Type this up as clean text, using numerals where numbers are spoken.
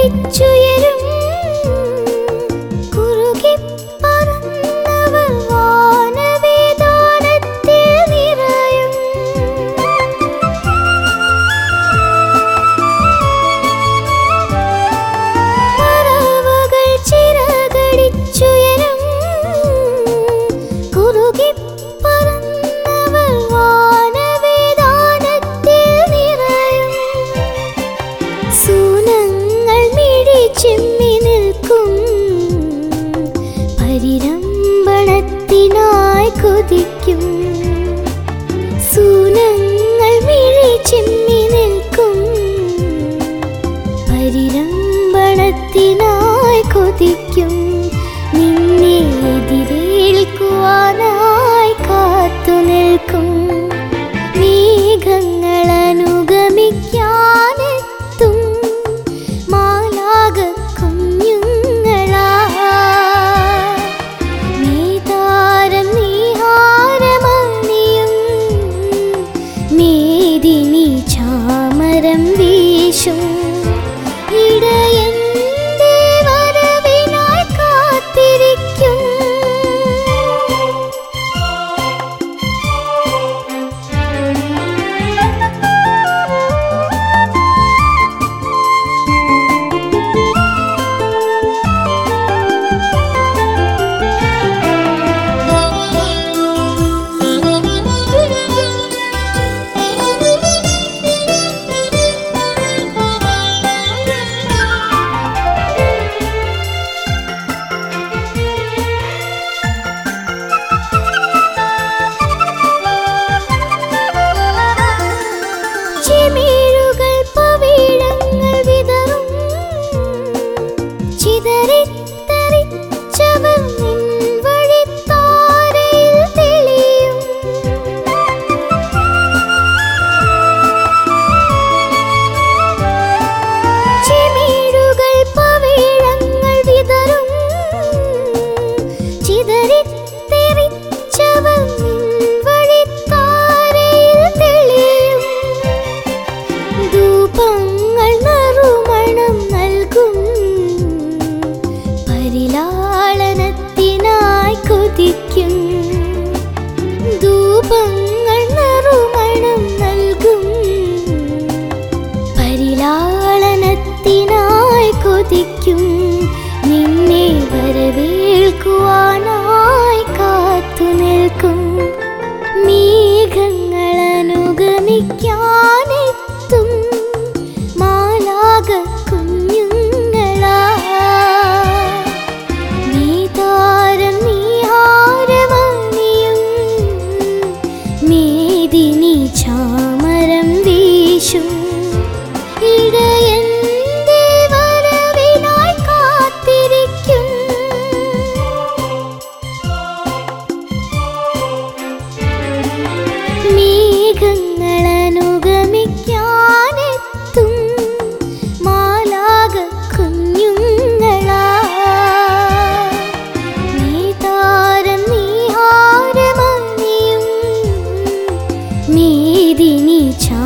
ചിറകടിച്ചുയരും കുറുകി പറന്നവൾ വാനവേദാനത്തിൽ നിറയും. പറവകൾ ചിറകടിച്ചുയരും കുറുകി പറന്നവൾ വാനവേദാനത്തിൽ നിറയും. സൂനങ്ങൾ മിഴി ചിമ്മി നിൽക്കും പരിരംഭണത്തിനായി കൊതിക്കും. സൂനങ്ങൾ മിഴി ചിമ്മി നിൽക്കും പരിരംഭണത്തിനായി കൊതിക്കും. നിന്നെ എതിരേൽക്കുവാനായി കാത്തു നിൽക്കും. മേഘങ്ങൾ അനുഗമിക്കാനെത്തും മാലാഖ കുഞ്ഞുങ്ങളാ. നീതാരം നീഹാരമണിയും മേദിനി ചാമരം വീശും. ഇടയന്റെ വരവിനായി കാത്തിരിക്കും. ചിമിഴുകൾ പവിഴങ്ങൾ വിതറും ചിതറിത്തെറിച്ചവർ നിൻ വഴിത്താരയിൽ തെളിയും. ചിമിഴുകൾ പവിഴങ്ങൾ വിതറും ചിതറിത്തെറിച്ചവർ നിൻ വഴിത്താരയിൽ തെളിയും. ധൂപങ്ങൾ നറുമണം നൽകും പരിലാളനത്തിനായി കൊതിക്കും. ധൂപങ്ങൾ നറുമണം നൽകും പരിലാളനത്തിനായി കൊതിക്കും. നിന്നെ വരവേൽക്കുവാനായി കാത്തു നിൽക്കും. മേഘങ്ങൾ അനുഗമിക്കാനെത്തും മാലാഖ കുഞ്ഞുങ്ങളാ. നീതാരം നീഹാരമണിയും മേദിനി ചാമരം വീശും. ഇടയന്റെ വരവിനായി കാത്തിരിക്കും. മേഘങ്ങൾ അനുഗമിക്കാനെത്തും മാലാഖ കുഞ്ഞുങ്ങളാ. നീതാരം നീഹാരമണിയും മേദിനി ചാമരം